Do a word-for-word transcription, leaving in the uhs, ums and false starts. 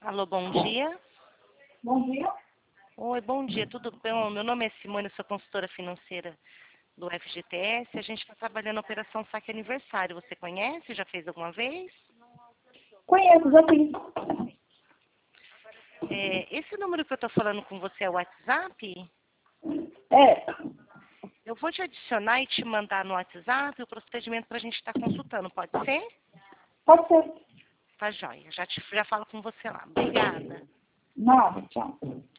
Alô, bom dia. Bom dia. Oi, bom dia, tudo bem? Meu nome é Simone, sou consultora financeira do F G T S. A gente está trabalhando na Operação Saque Aniversário. Você conhece? Já fez alguma vez? Conheço, já fiz. É, esse número que eu estou falando com você é o WhatsApp? É, Eu vou te adicionar e te mandar no WhatsApp o procedimento para a gente estar consultando. Pode ser? pode ser. Tá joia. Já, te, já falo com você lá. Obrigada. Nada, tchau.